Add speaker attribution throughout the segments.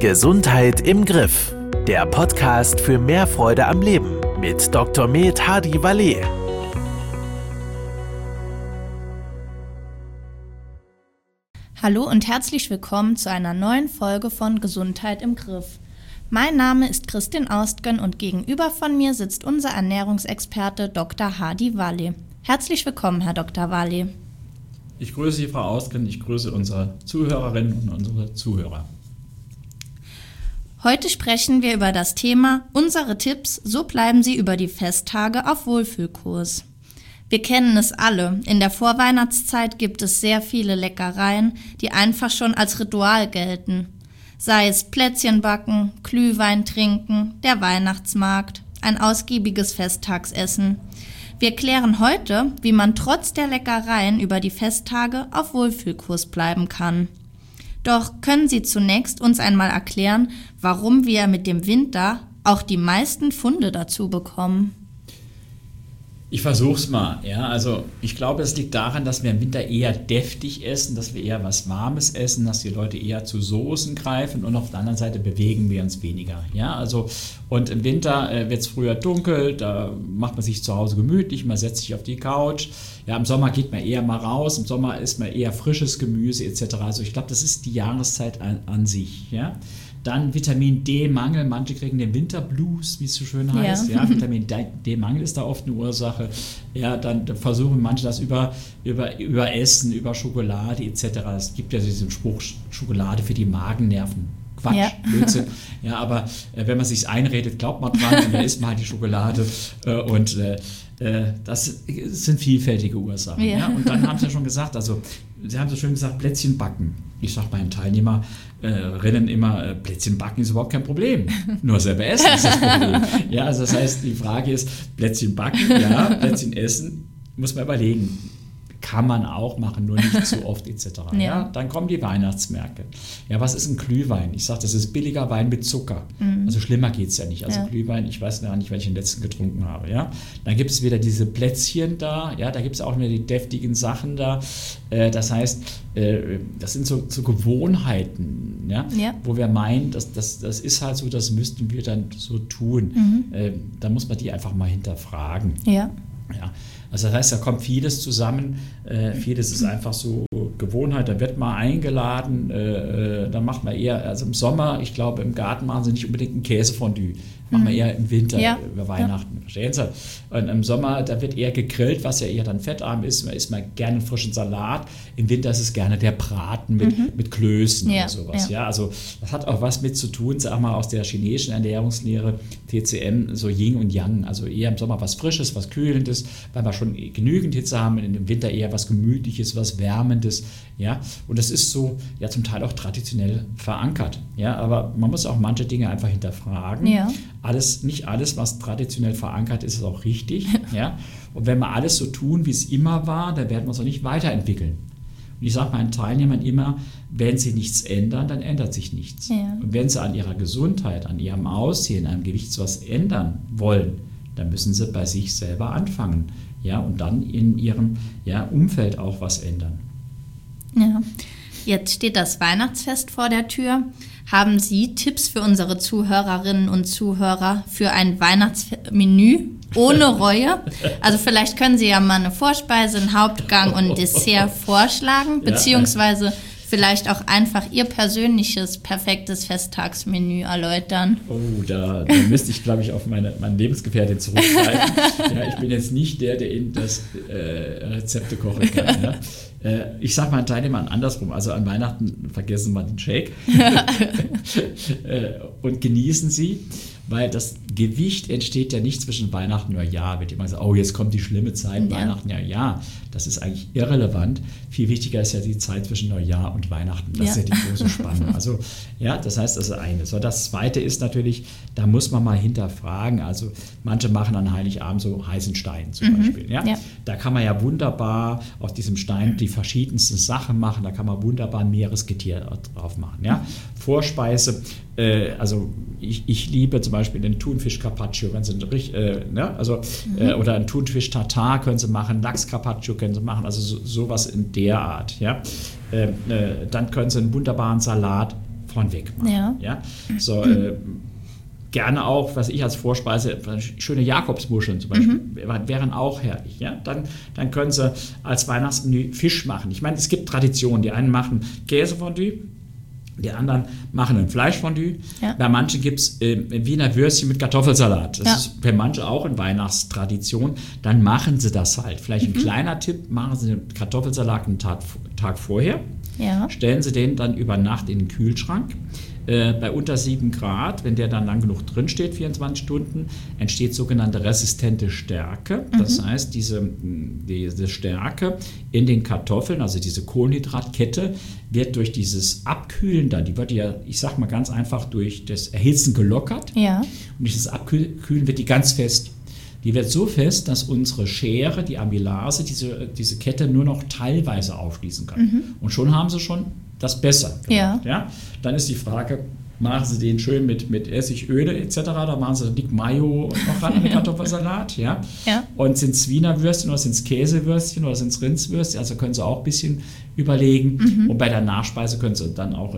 Speaker 1: Gesundheit im Griff. Der Podcast für mehr Freude am Leben mit Dr. Med Hadi Valet.
Speaker 2: Hallo und herzlich willkommen zu einer neuen Folge von Gesundheit im Griff. Mein Name ist Christin Austgen und gegenüber von mir sitzt unser Ernährungsexperte Dr. Hadi Valet. Herzlich willkommen, Herr Dr. Valet.
Speaker 3: Ich grüße Sie, Frau Austgen, ich grüße unsere Zuhörerinnen und unsere Zuhörer.
Speaker 2: Heute sprechen wir über das Thema Unsere Tipps, so bleiben Sie über die Festtage auf Wohlfühlkurs. Wir kennen es alle, in der Vorweihnachtszeit gibt es sehr viele Leckereien, die einfach schon als Ritual gelten. Sei es Plätzchen backen, Glühwein trinken, der Weihnachtsmarkt, ein ausgiebiges Festtagsessen. Wir klären heute, wie man trotz der Leckereien über die Festtage auf Wohlfühlkurs bleiben kann. Doch können Sie zunächst uns einmal erklären, warum wir mit dem Winter auch die meisten Funde dazu bekommen?
Speaker 3: Ich versuch's mal. Ja, also ich glaube, es liegt daran, dass wir im Winter eher deftig essen, dass wir eher was Warmes essen, dass die Leute eher zu Soßen greifen und auf der anderen Seite bewegen wir uns weniger. Ja, also und im Winter wird es früher dunkel, da macht man sich zu Hause gemütlich, man setzt sich auf die Couch. Ja, im Sommer geht man eher mal raus, im Sommer isst man eher frisches Gemüse etc. Also ich glaube, das ist die Jahreszeit an sich. Ja. Dann Vitamin D-Mangel, manche kriegen den Winterblues, wie es so schön heißt. Ja. Vitamin D-Mangel ist da oft eine Ursache. Ja, dann versuchen manche das über Essen, über Schokolade etc. Es gibt ja diesen Spruch, Schokolade für die Magennerven. Quatsch, ja. Blödsinn. Ja, aber wenn man sich einredet, glaubt man dran und dann isst man halt die Schokolade das sind vielfältige Ursachen. Ja. Ja? Und dann haben Sie ja schon gesagt, also Sie haben so schön gesagt, Plätzchen backen. Ich sage meinen Teilnehmerinnen immer, Plätzchen backen ist überhaupt kein Problem. Nur selber essen ist das Problem. Ja, also das heißt, die Frage ist, Plätzchen backen, ja, Plätzchen essen, muss man überlegen. Kann man auch machen, nur nicht zu oft etc. Ja. Ja, dann kommen die Weihnachtsmärkte. Ja, was ist ein Glühwein? Ich sage, das ist billiger Wein mit Zucker. Also schlimmer geht es ja nicht. Also ja. Glühwein, ich weiß gar nicht, welchen ich den letzten getrunken habe. Ja. Dann gibt es wieder diese Plätzchen da. Ja, da gibt es auch wieder die deftigen Sachen da. Das heißt, das sind so Gewohnheiten, ja, ja. Wo wir meinen, das ist halt so, das müssten wir dann so tun. Da muss man die einfach mal hinterfragen. Ja. Ja. Also das heißt, da kommt vieles zusammen, vieles ist einfach so Gewohnheit, da wird mal eingeladen, da macht man eher, also im Sommer, ich glaube im Garten machen sie nicht unbedingt ein Käsefondue, machen wir eher im Winter, ja. Über Weihnachten, verstehen Sie? Und im Sommer, da wird eher gegrillt, was ja eher dann fettarm ist, man isst mal gerne einen frischen Salat, im Winter ist es gerne der Braten mit Klößen oder sowas, ja. Also das hat auch was mit zu tun, sag mal, aus der chinesischen Ernährungslehre, TCM, so Yin und Yang, also eher im Sommer was Frisches, was Kühlendes, weil wir schon genügend Hitze haben, in dem Winter eher was Gemütliches, was Wärmendes, ja, und das ist so, ja, zum Teil auch traditionell verankert, ja, aber man muss auch manche Dinge einfach hinterfragen. Ja. Nicht alles, was traditionell verankert ist, ist auch richtig, ja, und wenn wir alles so tun, wie es immer war, dann werden wir uns auch nicht weiterentwickeln. Und ich sage meinen Teilnehmern immer, wenn sie nichts ändern, dann ändert sich nichts. Ja. Und wenn sie an ihrer Gesundheit, an ihrem Aussehen, an ihrem Gewicht was ändern wollen, dann müssen sie bei sich selber anfangen, ja, und dann in ihrem Umfeld auch was ändern. Ja,
Speaker 2: jetzt steht das Weihnachtsfest vor der Tür. Haben Sie Tipps für unsere Zuhörerinnen und Zuhörer für ein Weihnachtsmenü ohne Reue? Also vielleicht können Sie ja mal eine Vorspeise, einen Hauptgang und ein Dessert vorschlagen, beziehungsweise vielleicht auch einfach Ihr persönliches, perfektes Festtagsmenü erläutern.
Speaker 3: Oh, da müsste ich, glaube ich, auf meine Lebensgefährtin zurückgreifen. Ja, ich bin jetzt nicht der Ihnen das Rezepte kochen kann. Ja. Ich sage meinen Teilnehmern andersrum, also an Weihnachten vergessen wir den Shake und genießen Sie, weil das Gewicht entsteht ja nicht zwischen Weihnachten und Neujahr. Wird immer gesagt, oh, jetzt kommt die schlimme Zeit, Weihnachten, ja, das ist eigentlich irrelevant. Viel wichtiger ist ja die Zeit zwischen Neujahr und Weihnachten. Das ist ja die große Spannung. Also, ja, das heißt, das ist eine. So, das Zweite ist natürlich, da muss man mal hinterfragen. Also, manche machen an Heiligabend so heißen Stein zum Beispiel. Ja? Ja. Da kann man ja wunderbar auf diesem Stein die verschiedensten Sachen machen. Da kann man wunderbar ein Meeresgetier drauf machen. Ja? Vorspeise, also ich liebe zum Beispiel den Thunfisch Carpaccio, wenn Sie oder einen Thunfisch Tartar können Sie machen, Lachs Carpaccio können Sie machen, also sowas in der Art. Ja? Dann können Sie einen wunderbaren Salat vornweg machen. Ja? So, gerne auch, was ich als Vorspeise, schöne Jakobsmuscheln zum Beispiel, wären auch herrlich. Ja? Dann können Sie als Weihnachtsmenü Fisch machen. Ich meine, es gibt Traditionen. Die einen machen Käsefondue, die anderen machen ein Fleischfondue. Ja. Bei manchen gibt es Wiener Würstchen mit Kartoffelsalat. Das ist für manche auch eine Weihnachtstradition. Dann machen Sie das halt. Vielleicht ein kleiner Tipp, machen Sie den Kartoffelsalat einen Tag vorher. Ja. Stellen Sie den dann über Nacht in den Kühlschrank. Bei unter 7 Grad, wenn der dann lang genug drin steht, 24 Stunden, entsteht sogenannte resistente Stärke. Das heißt, diese Stärke in den Kartoffeln, also diese Kohlenhydratkette, wird durch dieses Abkühlen dann, die wird ja, ich sag mal ganz einfach, durch das Erhitzen gelockert. Ja. Und durch das Abkühlen wird die ganz fest. Die wird so fest, dass unsere Schere, die Amylase, diese Kette nur noch teilweise aufschließen kann. Und schon haben Sie schon das besser gemacht. Ja. Dann ist die Frage, machen Sie den schön mit Essig, Öle etc., da machen Sie dick Mayo und noch ran an den Kartoffelsalat. Ja. Und sind es Wiener Würstchen oder sind es Käsewürstchen oder sind es Rindswürstchen, also können Sie auch ein bisschen überlegen. Und bei der Nachspeise können Sie dann auch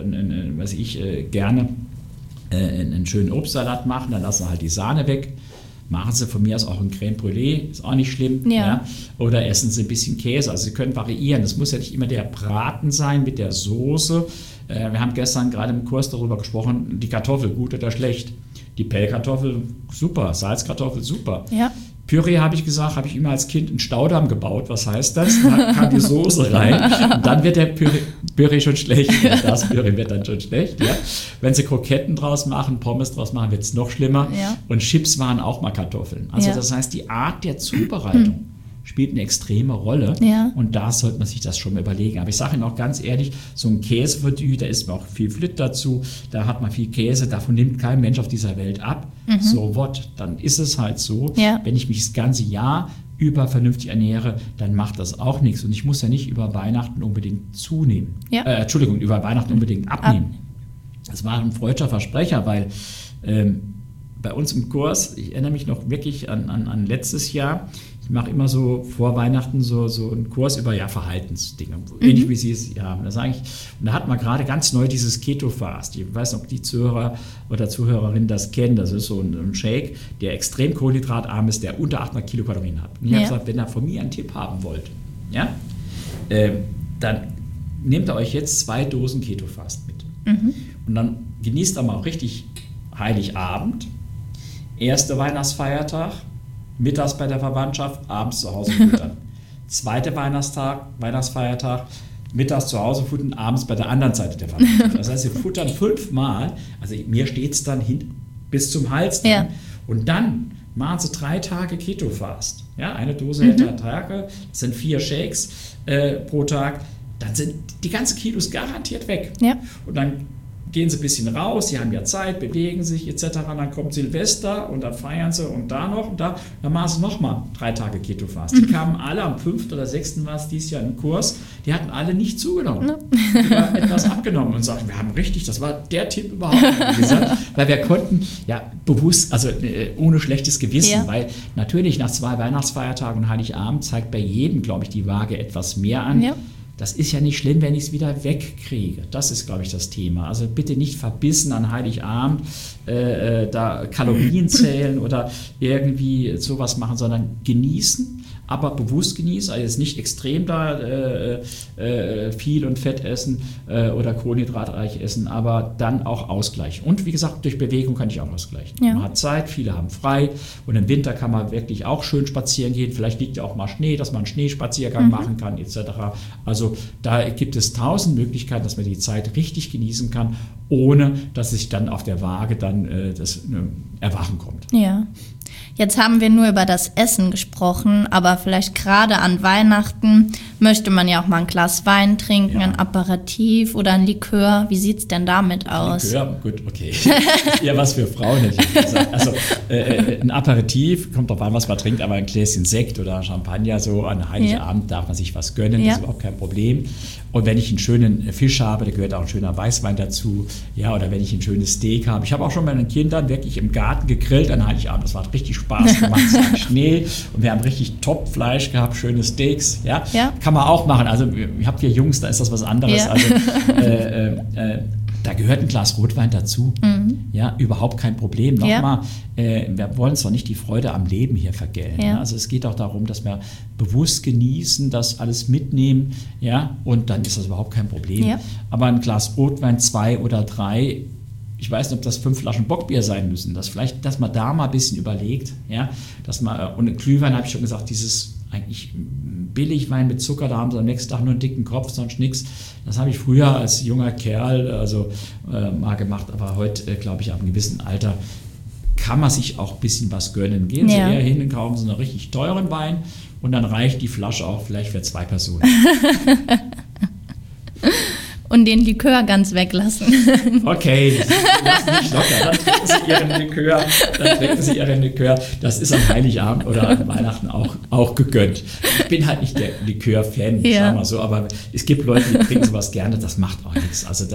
Speaker 3: gerne einen schönen Obstsalat machen, dann lassen Sie halt die Sahne weg. Machen Sie von mir aus auch ein Crème Brûlée, ist auch nicht schlimm. Ja. Oder essen Sie ein bisschen Käse. Also Sie können variieren. Es muss ja nicht immer der Braten sein mit der Soße. Wir haben gestern gerade im Kurs darüber gesprochen, die Kartoffel, gut oder schlecht. Die Pellkartoffel, super. Salzkartoffel, super. Ja. Püree, habe ich gesagt, habe ich immer als Kind einen Staudamm gebaut. Was heißt das? Dann kam die Soße rein und dann wird der Püree schon schlecht. Das Püree wird dann schon schlecht. Ja. Wenn Sie Kroketten draus machen, Pommes draus machen, wird es noch schlimmer. Ja. Und Chips waren auch mal Kartoffeln. Also das heißt, die Art der Zubereitung spielt eine extreme Rolle. Ja. Und da sollte man sich das schon mal überlegen. Aber ich sage Ihnen auch ganz ehrlich, so ein Käsefondue, da ist auch viel Flit dazu, da hat man viel Käse, davon nimmt kein Mensch auf dieser Welt ab. So what, dann ist es halt so. Ja. Wenn ich mich das ganze Jahr über vernünftig ernähre, dann macht das auch nichts. Und ich muss ja nicht über Weihnachten unbedingt zunehmen. Ja. Über Weihnachten unbedingt abnehmen. Das war ein freudscher Versprecher, weil bei uns im Kurs, ich erinnere mich noch wirklich an letztes Jahr, ich mache immer so vor Weihnachten so einen Kurs über Verhaltensdinge, ähnlich wie Sie es haben. Und da hat man gerade ganz neu dieses Keto-Fast. Ich weiß nicht, ob die Zuhörer oder Zuhörerinnen das kennen. Das ist so ein Shake, der extrem kohlenhydratarm ist, der unter 800 Kilokalorien hat. Und ich habe gesagt, wenn ihr von mir einen Tipp haben wollt, dann nehmt ihr euch jetzt 2 Dosen Keto-Fast mit. Und dann genießt ihr mal auch richtig Heiligabend, erster Weihnachtsfeiertag, mittags bei der Verwandtschaft, abends zu Hause futtern. Zweiter Weihnachtsfeiertag, mittags zu Hause futtern, abends bei der anderen Seite der Verwandtschaft. Das heißt, Sie futtern 5-mal, also mir steht es dann bis zum Hals dann. Ja. Und dann machen Sie 3 Tage Keto-Fast. Ja, eine Dose hält 3 Tage, das sind 4 Shakes pro Tag. Dann sind die ganzen Kilos garantiert weg. Ja. Und dann gehen Sie ein bisschen raus, Sie haben ja Zeit, bewegen sich etc. Dann kommt Silvester und dann feiern Sie und da noch und da. Dann machen Sie nochmal 3 Tage Keto-Fast. Die kamen alle am 5. oder 6. war es dieses Jahr im Kurs, die hatten alle nicht zugenommen. Die haben etwas abgenommen und sagten, wir haben richtig, das war der Tipp überhaupt, gesagt, weil wir konnten bewusst, also ohne schlechtes Gewissen, weil natürlich nach 2 Weihnachtsfeiertagen und Heiligabend zeigt bei jedem, glaube ich, die Waage etwas mehr an. Ja. Das ist ja nicht schlimm, wenn ich es wieder wegkriege. Das ist, glaube ich, das Thema. Also bitte nicht verbissen an Heiligabend da Kalorien zählen oder irgendwie sowas machen, sondern genießen, aber bewusst genießen. Also jetzt nicht extrem viel und Fett essen oder kohlenhydratreich essen, aber dann auch ausgleichen. Und wie gesagt, durch Bewegung kann ich auch ausgleichen. Ja. Man hat Zeit, viele haben frei und im Winter kann man wirklich auch schön spazieren gehen. Vielleicht liegt ja auch mal Schnee, dass man einen Schneespaziergang machen kann etc. Also da gibt es 1000 Möglichkeiten, dass man die Zeit richtig genießen kann, ohne dass sich dann auf der Waage dann das Erwachen kommt.
Speaker 2: Ja. Jetzt haben wir nur über das Essen gesprochen, aber vielleicht gerade an Weihnachten möchte man ja auch mal ein Glas Wein trinken, ein Aperitif oder ein Likör. Wie sieht es denn damit aus?
Speaker 3: Likör, gut, okay. Ja, was für Frauen hätte ich gesagt. Also ein Aperitif, kommt drauf an, was man trinkt, aber ein Gläschen Sekt oder Champagner, so an Heiligabend darf man sich was gönnen, das ist überhaupt kein Problem. Und wenn ich einen schönen Fisch habe, da gehört auch ein schöner Weißwein dazu, oder wenn ich ein schönes Steak habe. Ich habe auch schon bei den Kindern wirklich im Garten gegrillt an Heiligabend, das hat richtig Spaß gemacht, es war Schnee und wir haben richtig Top-Fleisch gehabt, schöne Steaks, kann man auch machen. Also ich habe 4 Jungs, da ist das was anderes. Also Da gehört ein Glas Rotwein dazu. Ja, überhaupt kein Problem. Nochmal, wir wollen zwar nicht die Freude am Leben hier vergällen. Ja. Also es geht auch darum, dass wir bewusst genießen, das alles mitnehmen. Ja, und dann ist das überhaupt kein Problem. Ja. Aber ein Glas Rotwein, 2 oder 3, ich weiß nicht, ob das 5 Flaschen Bockbier sein müssen. Dass man da mal ein bisschen überlegt. Ja, und Glühwein, habe ich schon gesagt, dieses eigentlich Billigwein mit Zucker, da haben sie am nächsten Tag nur einen dicken Kopf, sonst nichts. Das habe ich früher als junger Kerl mal gemacht, aber heute, glaube ich, ab einem gewissen Alter kann man sich auch ein bisschen was gönnen. Gehen Sie eher hin und kaufen Sie einen richtig teuren Wein und dann reicht die Flasche auch vielleicht für 2 Personen.
Speaker 2: Und den Likör ganz weglassen.
Speaker 3: Okay, lassen nicht locker. Dann trinken Sie Ihren Likör. Das ist am Heiligabend oder an Weihnachten auch gegönnt. Ich bin halt nicht der Likör-Fan, sagen wir so, aber es gibt Leute, die trinken sowas gerne, das macht auch nichts. Also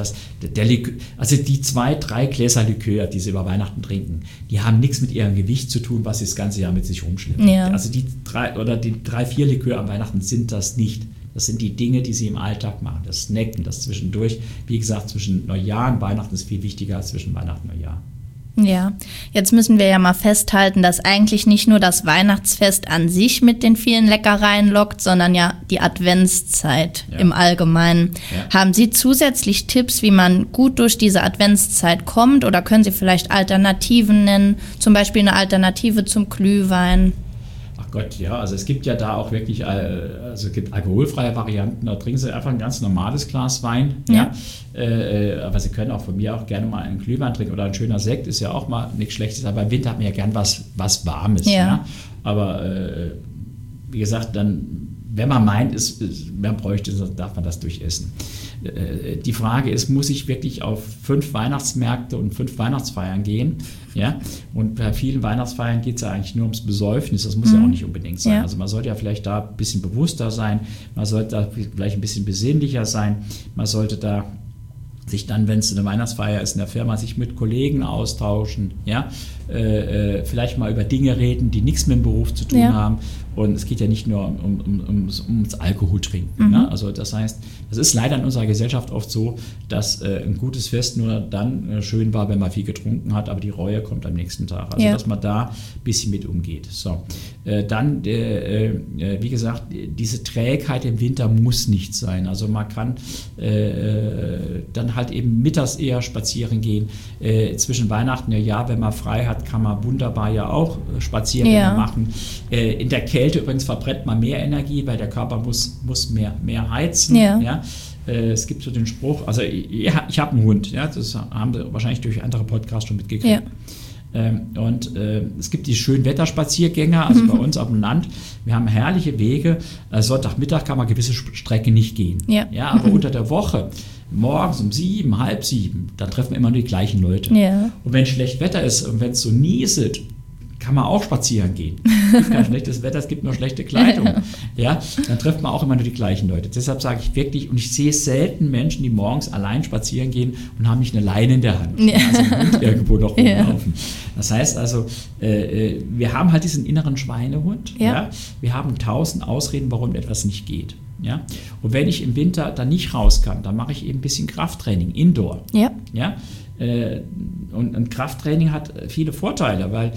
Speaker 3: die 2, 3 Gläser Likör, die Sie über Weihnachten trinken, die haben nichts mit ihrem Gewicht zu tun, was Sie das ganze Jahr mit sich rumschleppen. Ja. Also die 3, 4 Likör am Weihnachten sind das nicht. Das sind die Dinge, die Sie im Alltag machen. Das Snacken, das zwischendurch. Wie gesagt, zwischen Neujahr und Weihnachten ist viel wichtiger als zwischen Weihnachten und Neujahr.
Speaker 2: Ja, jetzt müssen wir ja mal festhalten, dass eigentlich nicht nur das Weihnachtsfest an sich mit den vielen Leckereien lockt, sondern ja die Adventszeit im Allgemeinen. Ja. Haben Sie zusätzlich Tipps, wie man gut durch diese Adventszeit kommt? Oder können Sie vielleicht Alternativen nennen? Zum Beispiel eine Alternative zum Glühwein?
Speaker 3: Ach Gott, ja, also es gibt ja da auch wirklich, es gibt alkoholfreie Varianten, da trinken Sie einfach ein ganz normales Glas Wein, aber Sie können auch von mir auch gerne mal einen Glühwein trinken oder ein schöner Sekt, ist ja auch mal nichts Schlechtes, aber im Winter hat man ja gern was Warmes, ja. Aber wie gesagt, dann, wenn man meint, man bräuchte, darf man das durchessen. Die Frage ist, muss ich wirklich auf 5 Weihnachtsmärkte und 5 Weihnachtsfeiern gehen? Ja? Und bei vielen Weihnachtsfeiern geht es ja eigentlich nur ums Besäufnis, das muss ja auch nicht unbedingt sein. Ja. Also man sollte ja vielleicht da ein bisschen bewusster sein, man sollte da vielleicht ein bisschen besinnlicher sein, man sollte da sich dann, wenn es eine Weihnachtsfeier ist in der Firma, sich mit Kollegen austauschen, vielleicht mal über Dinge reden, die nichts mit dem Beruf zu tun haben. Und es geht ja nicht nur ums Alkoholtrinken. Ne? Also das heißt, das ist leider in unserer Gesellschaft oft so, dass ein gutes Fest nur dann schön war, wenn man viel getrunken hat, aber die Reue kommt am nächsten Tag. Also dass man da ein bisschen mit umgeht. So. Dann, wie gesagt, diese Trägheit im Winter muss nicht sein. Also man kann dann halt eben mittags eher spazieren gehen. Zwischen Weihnachten und Neujahr, wenn man frei hat, kann man wunderbar ja auch Spaziergänge machen. In der Kälte übrigens verbrennt man mehr Energie, weil der Körper muss mehr heizen. Ja. Es gibt so den Spruch, also ich habe einen Hund, das haben Sie wahrscheinlich durch andere Podcasts schon mitgekriegt. Und es gibt die schönen Wetterspaziergänge, also bei uns auf dem Land. Wir haben herrliche Wege. Sonntagmittag kann man gewisse Strecken nicht gehen. Ja, aber unter der Woche, morgens um 7, halb 7, da treffen wir immer nur die gleichen Leute. Ja. Und wenn schlecht Wetter ist und wenn es so nieselt, kann man auch spazieren gehen. Es gibt kein schlechtes Wetter, es gibt nur schlechte Kleidung. Ja, dann trifft man auch immer nur die gleichen Leute. Deshalb sage ich wirklich, und ich sehe selten Menschen, die morgens allein spazieren gehen und haben nicht eine Leine in der Hand. Also einen Hund irgendwo noch rumlaufen. Das heißt also, wir haben halt diesen inneren Schweinehund. Ja. Wir haben 1000 Ausreden, warum etwas nicht geht. Ja? Und wenn ich im Winter dann nicht raus kann, dann mache ich eben ein bisschen Krafttraining, Indoor. Ja? Und Krafttraining hat viele Vorteile, weil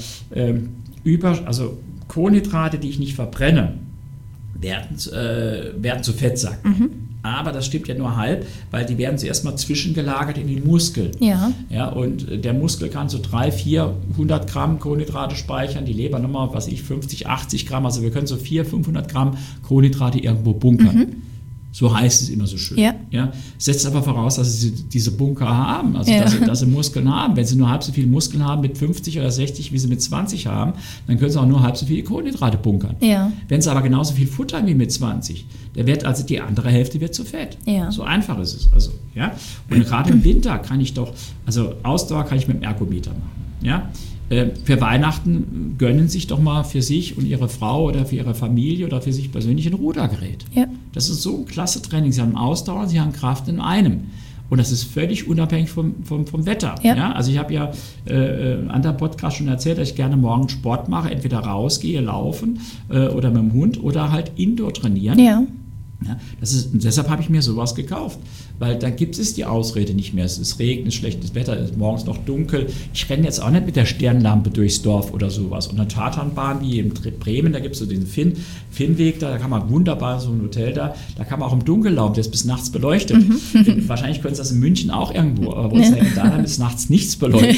Speaker 3: Kohlenhydrate, die ich nicht verbrenne, werden zu Fettsacken. Aber das stimmt ja nur halb, weil die werden zuerst mal zwischengelagert in den Muskeln. Ja, und der Muskel kann so 300, 400 Gramm Kohlenhydrate speichern, die Leber nochmal, 50, 80 Gramm, also wir können so 400, 500 Gramm Kohlenhydrate irgendwo bunkern. So heißt es immer so schön. Ja. Setzt aber voraus, dass sie diese Bunker haben, also dass sie Muskeln haben. Wenn sie nur halb so viele Muskeln haben mit 50 oder 60, wie sie mit 20 haben, dann können sie auch nur halb so viele Kohlenhydrate bunkern. Wenn sie aber genauso viel futtern wie mit 20, also die andere Hälfte wird zu fett. So einfach ist es. Also, ja. Und gerade im Winter kann ich Ausdauer kann ich mit dem Ergometer machen. Ja. Für Weihnachten gönnen sich doch mal für sich und ihre Frau oder für ihre Familie oder für sich persönlich ein Rudergerät. Das ist so ein klasse Training. Sie haben Ausdauer, sie haben Kraft in einem. Und das ist völlig unabhängig vom Wetter. Ja? Also ich habe an anderen Podcast schon erzählt, dass ich gerne morgens Sport mache, entweder rausgehe, laufen oder mit dem Hund oder halt Indoor trainieren. Ja, deshalb habe ich mir sowas gekauft, weil dann gibt es die Ausrede nicht mehr. Es ist Regen, es ist schlechtes Wetter, es ist morgens noch dunkel. Ich renne jetzt auch nicht mit der Stirnlampe durchs Dorf oder sowas. Und eine Tatanbahn wie in Bremen, da gibt es so diesen Finnweg, da kann man wunderbar, so ein Hotel da kann man auch im Dunkeln laufen, der ist bis nachts beleuchtet. Wahrscheinlich können Sie das in München auch irgendwo, aber wo es da ist nachts nichts beleuchtet.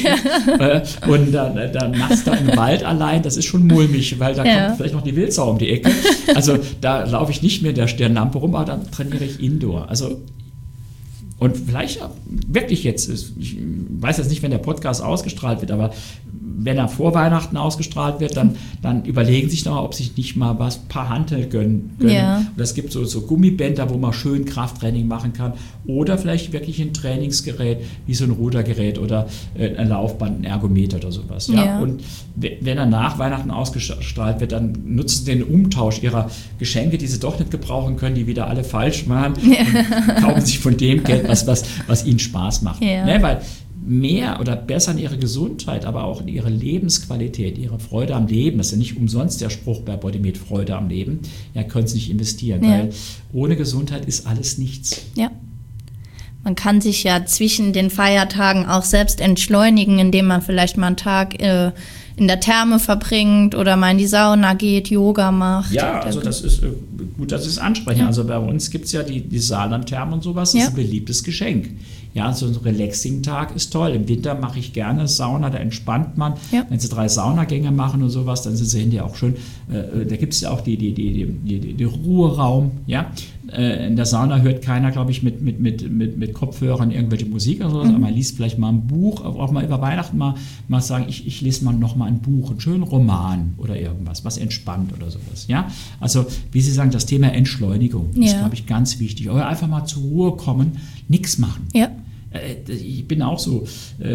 Speaker 3: Und dann nachts da im Wald allein, das ist schon mulmig, weil da kommt vielleicht noch die Wildsau um die Ecke. Also da laufe ich nicht mehr in der Stirnlampe rum, aber dann trainiere ich Indoor. Also, und vielleicht wirklich jetzt, ich weiß jetzt nicht, wenn der Podcast ausgestrahlt wird, aber wenn er vor Weihnachten ausgestrahlt wird, dann überlegen sich noch, ob sich nicht mal ein paar Hanteln gönnen.
Speaker 2: Ja.
Speaker 3: Und es gibt so Gummibänder, wo man schön Krafttraining machen kann. Oder vielleicht wirklich ein Trainingsgerät, wie so ein Rudergerät oder ein Laufband, ein Ergometer oder sowas. Ja?
Speaker 2: Ja.
Speaker 3: Und wenn er nach Weihnachten ausgestrahlt wird, dann nutzen sie den Umtausch ihrer Geschenke, die sie doch nicht gebrauchen können, die wieder alle falsch machen, und kaufen sich von dem Geld was ihnen Spaß macht.
Speaker 2: Ja.
Speaker 3: Ne? Weil mehr oder besser in ihre Gesundheit, aber auch in ihre Lebensqualität, ihre Freude am Leben, das ist ja nicht umsonst der Spruch bei Bodymed, Freude am Leben, ja, können sie nicht investieren, weil ohne Gesundheit ist alles nichts.
Speaker 2: Ja. Man kann sich ja zwischen den Feiertagen auch selbst entschleunigen, indem man vielleicht mal einen Tag in der Therme verbringt oder mal in die Sauna geht, Yoga macht.
Speaker 3: Ja, also das ist gut, dass Sie es ansprechen. Ja. Also bei uns gibt es ja die Saarlandtherme und sowas, das ist ein beliebtes Geschenk. Ja, so ein Relaxing-Tag ist toll. Im Winter mache ich gerne Sauna, da entspannt man. Ja. Wenn Sie 3 Saunagänge machen und sowas, dann sind Sie hinterher auch schön. Da gibt es ja auch die Ruheraum. Ja? In der Sauna hört keiner, glaube ich, mit Kopfhörern irgendwelche Musik oder sowas. Aber man liest vielleicht mal ein Buch, auch mal über Weihnachten mal sagen, ich lese mal noch mal ein Buch, einen schönen Roman oder irgendwas, was entspannt oder sowas. Ja? Also, wie Sie sagen, das Thema Entschleunigung ist, glaube ich, ganz wichtig. Oder einfach mal zur Ruhe kommen, nichts machen. Ja. Ich bin auch so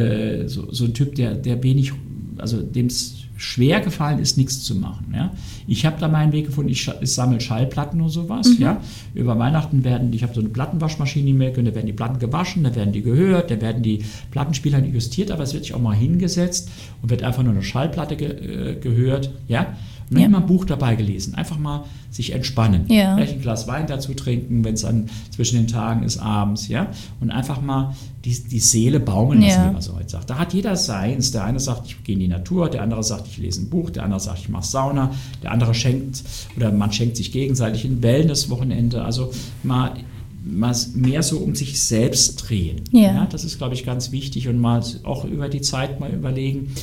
Speaker 3: ein Typ, der wenig, also dem es schwer gefallen ist, nichts zu machen. Ja? Ich habe da meinen Weg gefunden, ich sammle Schallplatten und sowas. Ja? Über Weihnachten ich habe so eine Plattenwaschmaschine, da werden die Platten gewaschen, da werden die gehört, da werden die Plattenspieler justiert, aber es wird sich auch mal hingesetzt und wird einfach nur eine Schallplatte gehört. Ja? Und dann immer ein Buch dabei gelesen. Einfach mal sich entspannen. Ja. Vielleicht ein Glas Wein dazu trinken, wenn es dann zwischen den Tagen ist, abends. Ja? Und einfach mal die Seele baumeln lassen, wie man so heute sagt. Da hat jeder seins. Der eine sagt, ich gehe in die Natur, der andere sagt, ich lese ein Buch, der andere sagt, ich mache Sauna, der andere man schenkt sich gegenseitig ein Wellness-Wochenende. Also mal mehr so um sich selbst drehen. Ja, das ist, glaube ich, ganz wichtig. Und mal auch über die Zeit mal überlegen,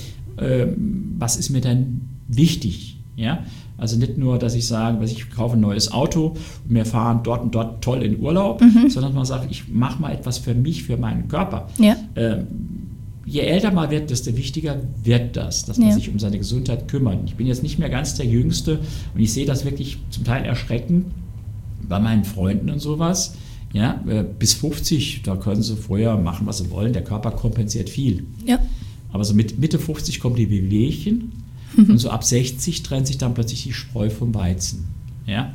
Speaker 3: was ist mir denn wichtig? Ja, also nicht nur, dass ich sage, ich kaufe ein neues Auto und wir fahren dort und dort toll in Urlaub, sondern man sagt, ich mache mal etwas für mich, für meinen Körper. Ja. Je älter man wird, desto wichtiger wird das, dass man sich um seine Gesundheit kümmert. Ich bin jetzt nicht mehr ganz der Jüngste und ich sehe das wirklich zum Teil erschreckend bei meinen Freunden und sowas. Ja, bis 50, da können sie vorher machen, was sie wollen, der Körper kompensiert viel. Ja. Aber so mit Mitte 50 kommen die Wehwehchen. Und so ab 60 trennt sich dann plötzlich die Spreu vom Weizen. Ja?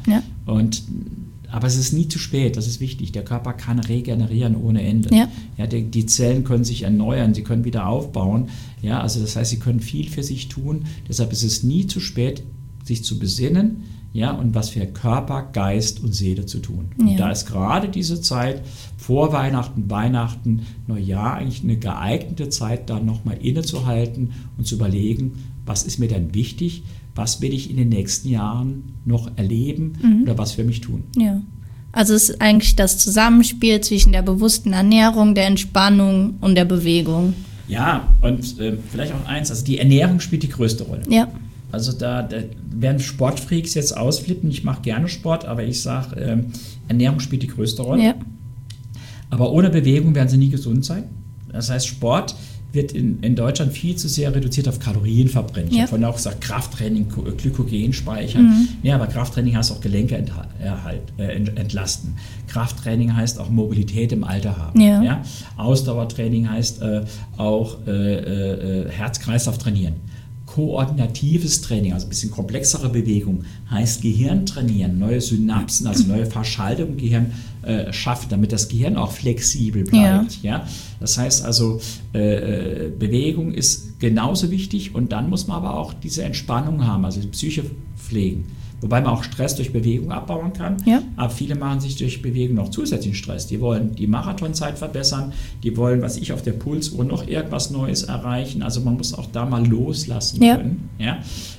Speaker 3: Aber es ist nie zu spät, das ist wichtig. Der Körper kann regenerieren ohne Ende. Ja. Ja, die Zellen können sich erneuern, sie können wieder aufbauen. Ja, also das heißt, sie können viel für sich tun. Deshalb ist es nie zu spät, sich zu besinnen, ja, und was für Körper, Geist und Seele zu tun. Ja. Und da ist gerade diese Zeit vor Weihnachten, Neujahr eigentlich eine geeignete Zeit, da nochmal innezuhalten und zu überlegen, was ist mir denn wichtig, was will ich in den nächsten Jahren noch erleben oder was für mich tun. Ja.
Speaker 2: Also es ist eigentlich das Zusammenspiel zwischen der bewussten Ernährung, der Entspannung und der Bewegung.
Speaker 3: Ja, und vielleicht auch eins, also die Ernährung spielt die größte Rolle. Ja. Also da werden Sportfreaks jetzt ausflippen, ich mache gerne Sport, aber ich sage, Ernährung spielt die größte Rolle. Ja. Aber ohne Bewegung werden sie nie gesund sein. Das heißt, Sport wird in Deutschland viel zu sehr reduziert auf Kalorienverbrennung. Ich habe vorhin auch gesagt, Krafttraining, Glykogen speichern. Ja, aber Krafttraining heißt auch Gelenke entlasten. Krafttraining heißt auch Mobilität im Alter haben. Ja. Ja? Ausdauertraining heißt auch Herz-Kreislauf trainieren. Koordinatives Training, also ein bisschen komplexere Bewegung, heißt Gehirn trainieren, neue Synapsen, also neue Verschaltung im Gehirn schaffen, damit das Gehirn auch flexibel bleibt. Ja. Ja? Das heißt also, Bewegung ist genauso wichtig und dann muss man aber auch diese Entspannung haben, also die Psyche pflegen. Wobei man auch Stress durch Bewegung abbauen kann.
Speaker 2: Ja.
Speaker 3: Aber viele machen sich durch Bewegung noch zusätzlichen Stress. Die wollen die Marathonzeit verbessern, die wollen, auf der Pulsuhr noch irgendwas Neues erreichen. Also man muss auch da mal loslassen können. Ja?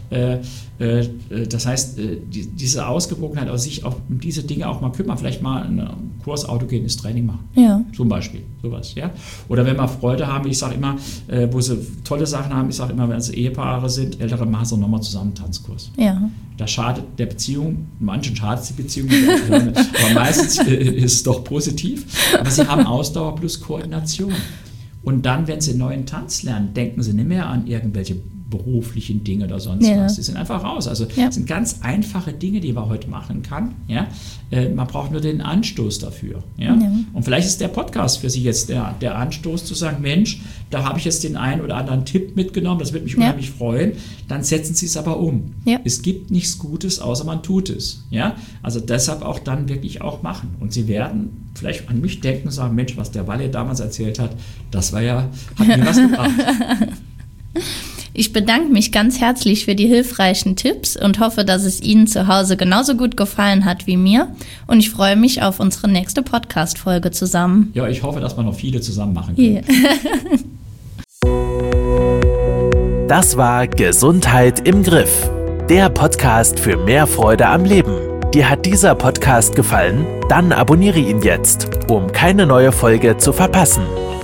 Speaker 3: Das heißt, diese Ausgewogenheit, also sich auch um diese Dinge auch mal kümmern, vielleicht mal einen Kurs autogenes Training machen.
Speaker 2: Ja.
Speaker 3: Zum Beispiel, sowas. Ja? Oder wenn wir Freude haben, ich sage immer, wo sie tolle Sachen haben, ich sage immer, wenn es Ehepaare sind, ältere machen sie nochmal zusammen einen Tanzkurs.
Speaker 2: Ja.
Speaker 3: Das schadet der Beziehung, manchen schadet die Beziehung, aber meistens ist es doch positiv. Aber sie haben Ausdauer plus Koordination. Und dann, wenn sie einen neuen Tanz lernen, denken sie nicht mehr an irgendwelche beruflichen Dinge oder sonst was. Die sind einfach raus. Also das sind ganz einfache Dinge, die man heute machen kann. Ja? Man braucht nur den Anstoß dafür. Ja? Ja. Und vielleicht ist der Podcast für Sie jetzt der Anstoß zu sagen, Mensch, da habe ich jetzt den einen oder anderen Tipp mitgenommen, das würde mich unheimlich freuen. Dann setzen Sie es aber um. Ja. Es gibt nichts Gutes, außer man tut es. Ja? Also deshalb auch dann wirklich auch machen. Und Sie werden vielleicht an mich denken und sagen, Mensch, was der Walle damals erzählt hat, das hat mir was gebracht.
Speaker 2: Ich bedanke mich ganz herzlich für die hilfreichen Tipps und hoffe, dass es Ihnen zu Hause genauso gut gefallen hat wie mir. Und ich freue mich auf unsere nächste Podcast-Folge zusammen.
Speaker 3: Ja, ich hoffe, dass wir noch viele zusammen machen können.
Speaker 1: Das war Gesundheit im Griff, der Podcast für mehr Freude am Leben. Dir hat dieser Podcast gefallen? Dann abonniere ihn jetzt, um keine neue Folge zu verpassen.